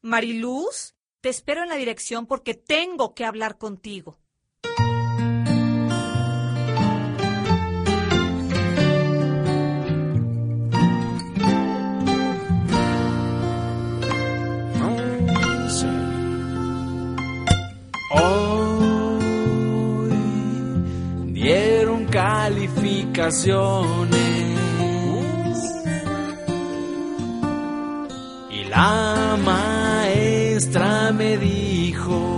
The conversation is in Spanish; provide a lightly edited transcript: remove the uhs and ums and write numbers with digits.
Mariluz, te espero en la dirección porque tengo que hablar contigo. Hoy dieron calificaciones y la maestra me dijo: